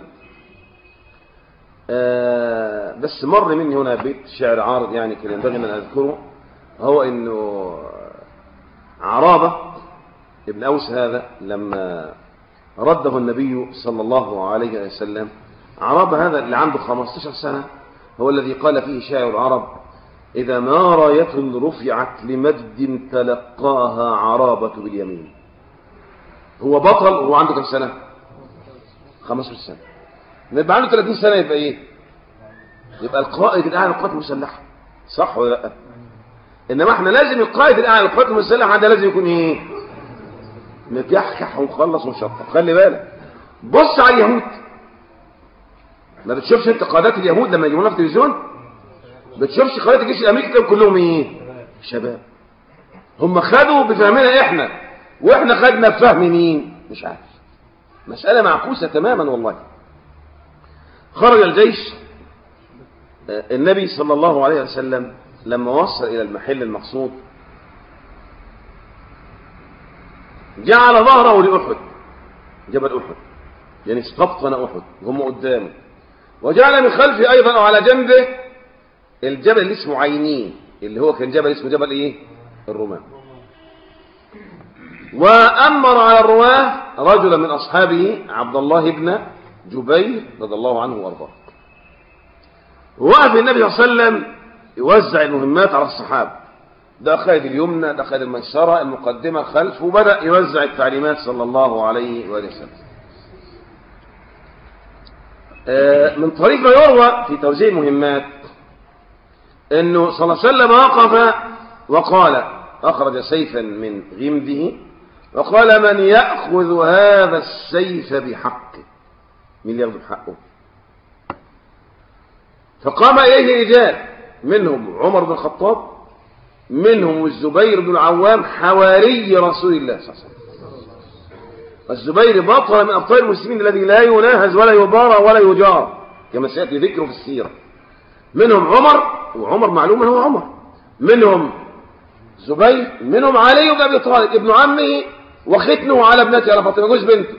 بس مر مني هنا بيت شعر عارض يعني كان ينبغي أن أذكره، هو إنه عرابة ابن أوس هذا لما رده النبي صلى الله عليه وسلم، عرابة هذا اللي عنده 15 سنة هو الذي قال فيه شاعر العرب إذا ما راية رفعت لمجد تلقاها عرابة باليمين. هو بطل وهو عنده كم سنة؟ 15 سنة. يبقى عنده 30 سنة يبقى إيه؟ يبقى القائد الأعلى للقوات المسلحة، صح ولا لا؟ إنما إحنا لازم القائد الأعلى للقوات المسلحة ده لازم يكون إيه؟ متيحكح ومخلص ومشطب. خلي بالك، بص على اليهود، ما بتشوفش أنت قادات اليهود لما يجيبونا في التلفزيون؟ بتشوفش قادات الجيش الأمريكي كلهم إيه؟ شباب. هم خدوا بفهمنا إحنا وإحنا خدنا بفهم مين؟ مش عارف. مسألة معكوسة تماما والله. خرج الجيش، النبي صلى الله عليه وسلم لما وصل إلى المحل المقصود جعل ظهره لأحد، جبل أحد، يعني استبطن أحد وهم قدامه، وجعل من خلفه أيضا أو على جنبه الجبل اللي اسمه عينين، اللي هو كان جبل اسمه جبل إيه؟ الرماة. وأمر على الرواه رجلا من أصحابه عبد الله بن جبير رضي الله عنه وارضاه. وقف النبي صلى الله عليه وسلم يوزع المهمات على الصحابة، ده قائد اليمنى، ده قائد الميسرة، المقدمة خلف، وبدأ يوزع التعليمات صلى الله عليه وآله وسلم. من طريق ما يروى في توزيع المهمات انه صلى الله عليه وسلم وقف وقال، اخرج سيفا من غمده وقال من يأخذ هذا السيف بحقه؟ مين اللي ياخذ بحقه؟ فقام إليه رجال منهم عمر بن الخطاب، منهم الزبير بن العوام حواري رسول الله صلى الله عليه وسلم. الزبير بطل من أبطال المسلمين الذي لا يناهز ولا يبارى ولا يجار كما سيأتي ذكره في السيرة. منهم عمر، وعمر معلوم هو عمر، منهم زبير، منهم علي بن أبي طالب ابن عمه وختنه على ابنته على فاطمة جوز بنته.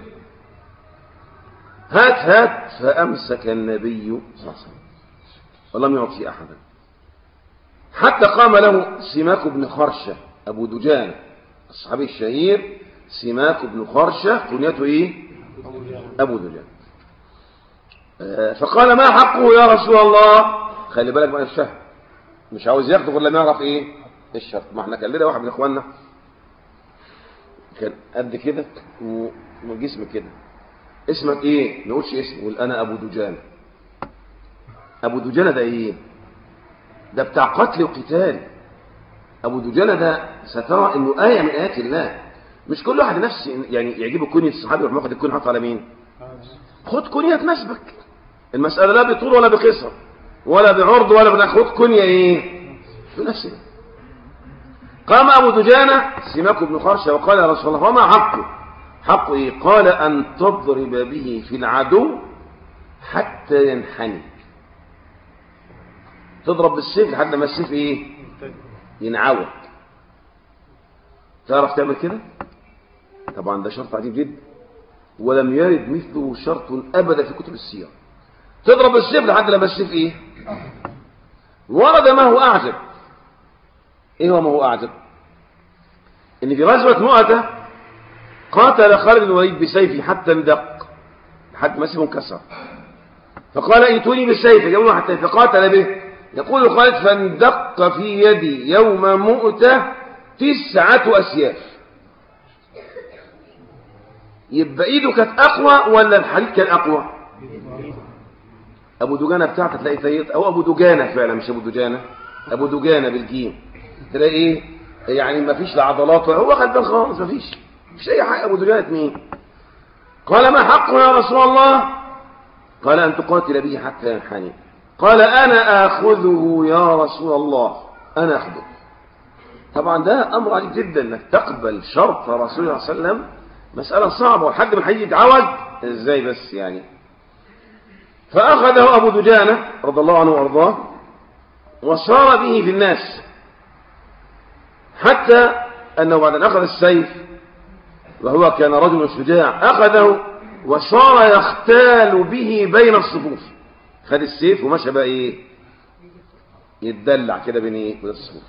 هات فأمسك النبي صلى الله عليه وسلم ولم يعطي أحدا حتى قام له سماك بن خرشة أبو دجانة الصحابي الشهير، سماك بن خرشة كنيته إيه؟ أبو دجانة. فقال ما حقه يا رسول الله؟ خلي بالك بقى الشهر مش عاوز ياخده غير لما يعرف إيه الشرط. ما احنا كان لنا واحد من إخواننا كان قد كده وجسم كده، اسمك إيه؟ نقولش اسمه، يقول أنا أبو دجانة. أبو دجانة ده إيه؟ ده بتاع قتل وقتال. أبو دجانة ده سترى إنه آية من آيات الله. مش كل واحد نفس يعني يعجبه كنية الصحابي يروح واخد الكنية حط على مين؟ خد كنية تناسبك. المسألة لا بطول ولا بقصر ولا بعرض ولا بناخد، خد كنية إيه؟ تناسبك. قام أبو دجانة سماك بن خرشة وقال يا رسول الله وما حقه؟ حقه إيه؟ قال أن تضرب به في العدو حتى ينحني. تضرب بالسيف لحد ما السيف ايه؟ ينعوج. تعرف تعمل كده؟ طبعا ده شرط عجيب جدا ولم يرد مثله شرط ابدا في كتب السير. تضرب بالسيف لحد ما السيف ايه؟ ورد ما هو اعجب. ايه هو ما هو اعجب؟ ان في غزوة مؤتة قاتل خالد بن الوليد بسيفه حتى اندق لحد ما سيفه انكسر، فقال ائتوني بالسيف، جابوا حتى فقاتل به يقول خالد فاندق في يدي يوم مؤتة 9 أسياف. يبقى ايده كانت اقوى ولا الحديد كان اقوى؟ ابو دجانه بتاعته تلاقي ثيت، او ابو دجانه فعلا مش ابو دجانه، ابو دجانه بالجيم، تلاقي ايه يعني ما فيش لا عضلات هو غلبان خالص، ما فيش اي حاجه. ابو دجانه مين؟ قال ما حقه يا رسول الله؟ قال ان تقاتل به حتى ينحني. قال انا اخذه يا رسول الله، انا اخذه. طبعا ده امر عجيب جدا انك تقبل شرط رسول الله صلى الله عليه وسلم، مساله صعبه، والحد من حي يتعود ازاي بس يعني. فاخذه ابو دجانه رضي الله عنه وارضاه وصار به في الناس، حتى انه بعد ان اخذ السيف وهو كان رجل شجاع اخذه وصار يختال به بين الصفوف. خد السيف ومشى بقى ايه يتدلع كده بين ايه بين الصفوف.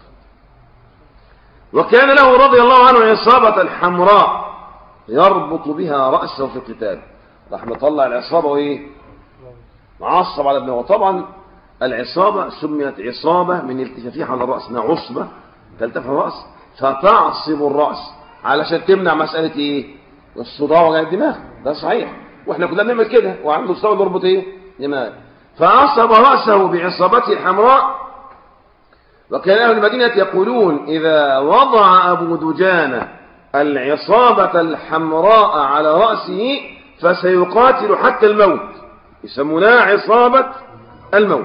وكان له رضي الله عنه عصابة حمراء يربط بها رأسه في القتال. راح مطلع العصابة وايه معصب على ابنه. وطبعا العصابة سميت عصابة من التفافيها على الرأس، انها عصبة تلتف الرأس فتعصب الرأس علشان تمنع مسألة ايه الصداع وجع الدماغ. ده صحيح، واحنا كنا بنعمل كده، وعنده صوت يربط ايه دماغ. فعصب رأسه بعصابته الحمراء. وكان أهل المدينة يقولون إذا وضع أبو دجانة العصابة الحمراء على رأسه فسيقاتل حتى الموت، يسمونها عصابة الموت.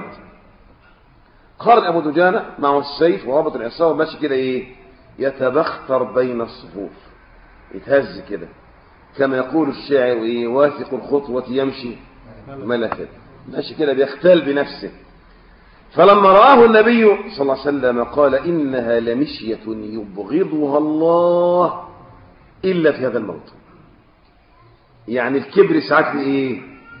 خرج أبو دجانة معه السيف وربط العصابة ماشي كده ايه يتبختر بين الصفوف، يتهز كده كما يقول الشاعر ايه واثق الخطوة يمشي ملكا، ماشي كده بيختال بنفسه. فلما رآه النبي صلى الله عليه وسلم قال إنها لمشية يبغضها الله إلا في هذا الموت. يعني الكبر ساعات ايه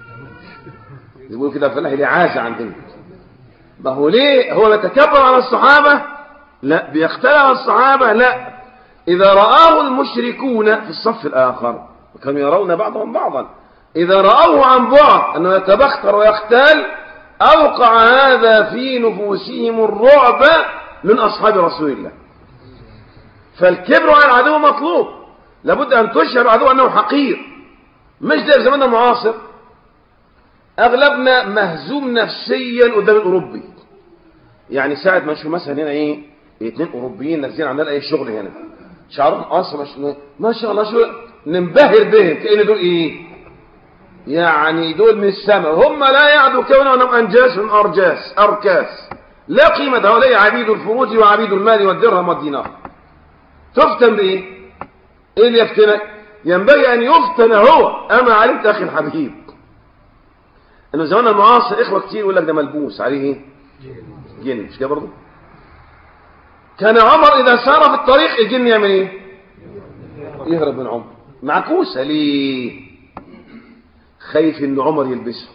يقول كده فلاح الإعازة عندنا. ما هو ليه هو يتكبر على الصحابة؟ لا. بيختال على الصحابة؟ لا. إذا رآه المشركون في الصف الآخر وكانوا يرون بعضهم بعضا، إذا رأوه عن بعد أنه يتبختر ويختال أوقع هذا في نفوسهم الرعب من أصحاب رسول الله. فالكبر على العدو مطلوب، لابد أن تشعر العدو أنه حقير. مش زي زماننا المعاصر أغلبنا مهزوم نفسيا قدام الأوروبي. يعني ساعة ما نشوف مثلا هنا ايه 2 أوروبيين نازلين عندنا أي شغل هنا شعرهم أصلا ما شاء الله شو ننبهر بهم كأن دول ايه يعني دول من السماء، هم لا يعدوا كونهم أنجاس من أركاس، لا قيمة هؤلاء عبيد الفروج وعبيد المال والدرهم والدينار. تفتن بإيه؟ إيه اللي يفتنك؟ ينبغي أن يفتن هو. أما علمت أخي الحبيب إنه زمان المعاصر إخوة كتير يقول لك ده ملبوس عليه إيه؟ جن، مش كده برضه؟ كان عمر إذا سار في الطريق الجن يعمل إيه؟ يهرب من عمر. معكوسة ليه؟ خايف ان عمر يلبسه،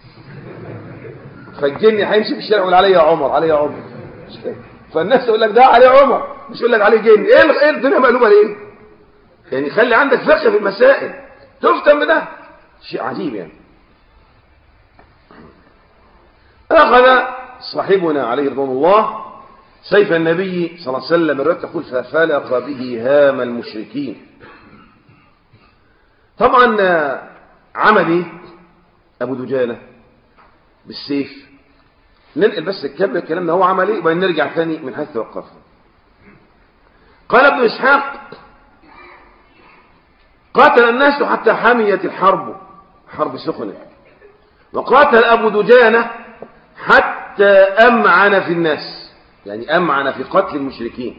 فالجن هيمشي في الشارع يقول عليه يا عمر عليه يا عمر، فالناس تقول لك ده عليه عمر مش يقول لك عليه جن. ايه الدنيا مقلوبه ليه؟ يعني خلي عندك فقه في المسائل، تفتن بده شيء عجيب. يعني اخذ صاحبنا عليه رضوان الله سيف النبي صلى الله عليه وسلم، الرواية تقول ففلق به هام المشركين. طبعا عمل ايه ابو دجانة بالسيف؟ ننقل بس الكلام ده هو عمل ايه وبعدين نرجع ثاني من حيث توقفنا. قال ابن اسحاق قاتل الناس حتى حميت الحرب، حرب سخنة، وقاتل ابو دجانة حتى امعن في الناس، يعني امعن في قتل المشركين.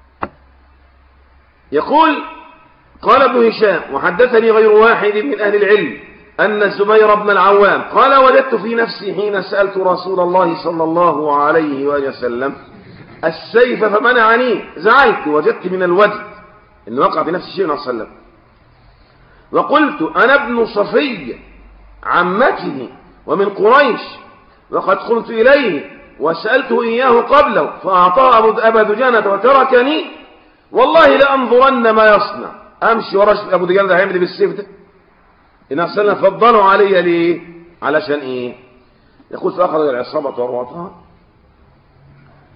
يقول قال ابن هشام وحدثني غير واحد من أهل العلم أن الزبير بن العوام قال وجدت في نفسي حين سألت رسول الله صلى الله عليه وآله وسلم السيف فمنعني، زعلت وجدت من الوجد إن وقع في نفسي شيء صلى الله عليه وسلم، وقلت أنا ابن صفية عمته ومن قريش وقد قمت إليه وسألته إياه قبله فأعطاه أبا دجانة وتركني، والله لأنظرن ما يصنع. امشي ورا ابو دجانة ده هيعمل بالسيف ده؟ النبي صلى الله عليه وسلم فضلوا علي ليه؟ علشان ايه؟ يقول فاخذ العصابه وربطها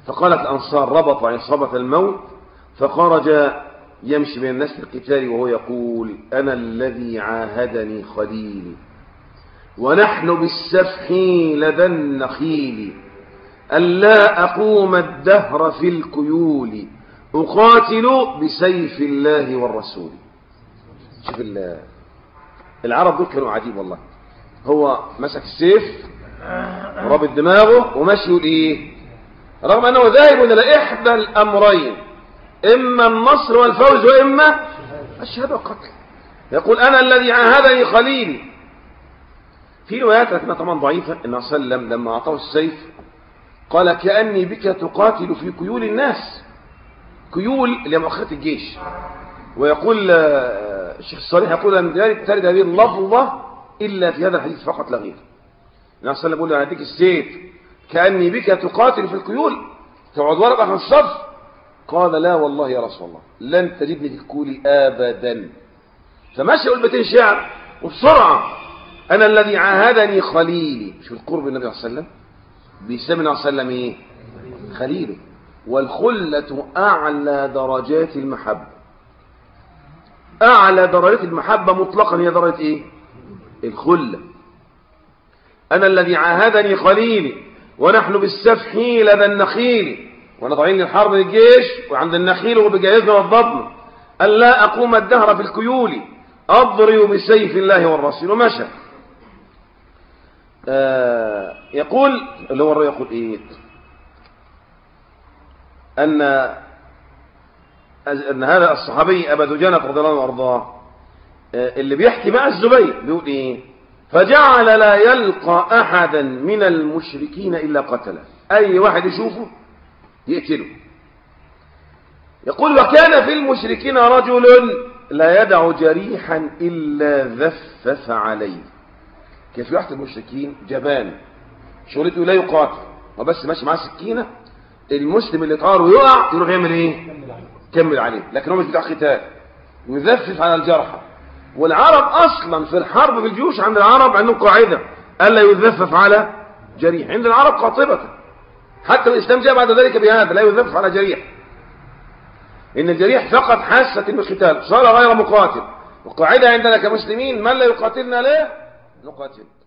فقالت الأنصار ربط عصابة الموت، فخرج يمشي بين الناس القتال وهو يقول أنا الذي عاهدني خليلي ونحن بالسفح لدى النخيل ألا أقوم الدهر في الكيول أقاتل بسيف الله والرسول. شوف العرب دول كانوا عجيب والله. هو مسك السيف ورابط دماغه وماشي يقول ايه، رغم انه ذاهب الى احدى الامرين، اما النصر والفوز واما الشهاده والقتل. يقول انا الذي عاهدني خليلي. في روايات لكنها طبعا ضعيفه ان صلى الله عليه وسلم لما اعطاه السيف قال كاني بك تقاتل في كيول الناس. كيول اللي مؤخرة الجيش. ويقول الشيخ الصالح يقول ان ترد هذه اللفظه الا في هذا الحديث فقط لا غير. النبي صلى الله عليه وسلم يقول انا هديك السيف كاني بك تقاتل في الكيول، تقعد ورقه في الصف. قال لا والله يا رسول الله لن تجدني في الكيول ابدا. فماشي يقول بيتين شعر وبسرعه انا الذي عاهدني خليلي. شوف القرب النبي صلى الله عليه وسلم بيسمي النبي صلى الله عليه وسلم ايه؟ خليله. والخله اعلى درجات المحبه. اعلى درجات المحبه مطلقا هي درجه ايه؟ الخله. أنا الذي عاهدني خليلي ونحن بالسفح لدى النخيل، وانا طالعين للحرب للجيش وعند النخيل وبجهزنا وضبنا ألا أقوم الدهر في الكيول أضرب بسيف الله والرسول. ومشى. يقول اللي هو يقول إيه أن هذا الصحابي أبا دجانة رضي الله عنه وأرضاه اللي بيحكي مع الزبير بيقول إيه فجعل لا يلقى أحدا من المشركين إلا قتله. أي واحد يشوفه يقتله. يقول وكان في المشركين رجل لا يدع جريحا إلا ذفف عليه. كيف يحتى المشركين جبان شغلته لا يقاتل وبس ماشي معاه سكينة، المسلم اللي طار ويقع يروح يعمل ايه؟ كمل عليه. لكن هو مش بتاع قتال، يذفف على الجرحى. والعرب اصلا في الحرب في الجيوش عند العرب عندهم قاعده الا يذفف على جريح. عند العرب قاطبه، حتى الاسلام جاء بعد ذلك بهذا لا يذفف على جريح، ان الجريح فقط حاسه بالقتال صار غير مقاتل. والقاعده عندنا كمسلمين من لا يقاتلنا لا نقاتل.